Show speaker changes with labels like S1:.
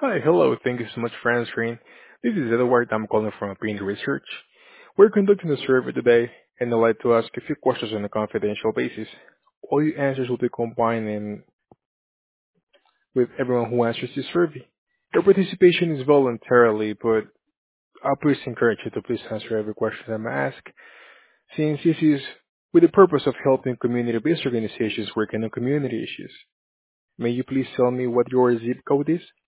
S1: Hi, hello. Thank you so much for answering. This is Edward. I'm calling from Opinion Research. We're conducting a survey today, and I'd like to ask a few questions on a confidential basis. All your answers will be combined in with everyone who answers this survey. Your participation is voluntarily, but I'll please encourage you to please answer every question I'm asked, since this is with the purpose of helping community-based organizations working on community issues. May you please tell me what your zip code is?